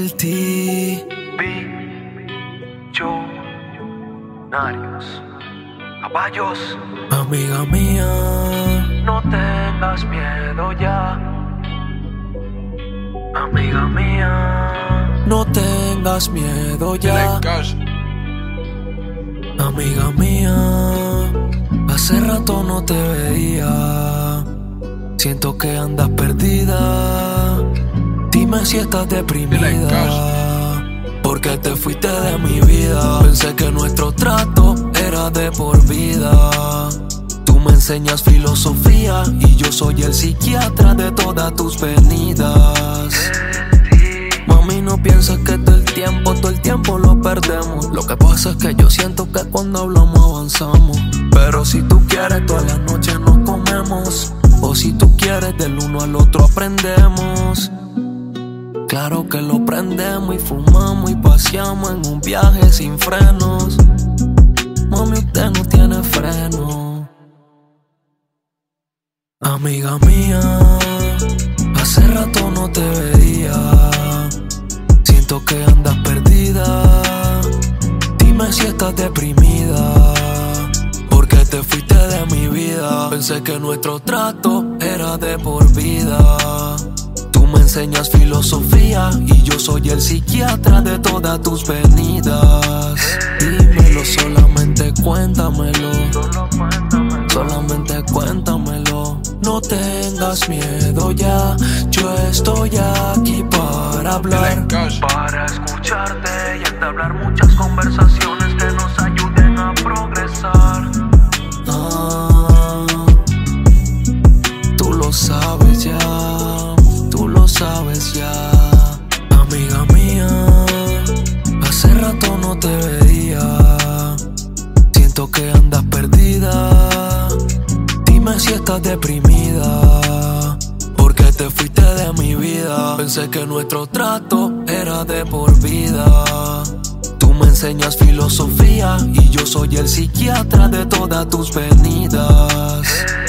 ti. Billonarios, caballos. Amiga mía, No tengas miedo ya. Amiga mía, no tengas miedo ya. Amiga mía, hace rato no te veía. Siento que andas perdida. Dime si estás deprimida. Porque te fuiste de mi vida. Pensé que nuestro trato era de por vida. Tú me enseñas filosofía y yo soy el psiquiatra de todas tus venidas. Mami, no pienses que todo el tiempo lo perdemos. Lo que pasa es que yo siento que cuando hablamos avanzamos. Pero si tú quieres, todas las noches nos comemos. O si tú quieres, del uno al otro aprendemos. Claro que lo prendemos y fumamos y paseamos en un viaje sin frenos. Mami, usted no tiene freno. Amiga mía, hace rato no te veía. Siento que andas perdida. Dime si estás deprimida. Porque te fuiste de mi vida. Pensé que nuestro trato era de por vida. Tú me enseñas filosofía y yo soy el psiquiatra de todas tus venidas. Dímelo, solamente cuéntamelo. Solamente cuéntamelo. No tengas miedo ya. Yo estoy aquí para hablar. para escucharte y entablar muchas conversaciones que nos ayuden a progresar. Tú lo sabes ya. Tú lo sabes ya. Amiga mía, hace rato no te veía. Siento que andas perdida. Dime si estás deprimida. Porque te fuiste de mi vida. Pensé que nuestro trato era de por vida. Tú me enseñas filosofía y yo soy el psiquiatra de todas tus venidas.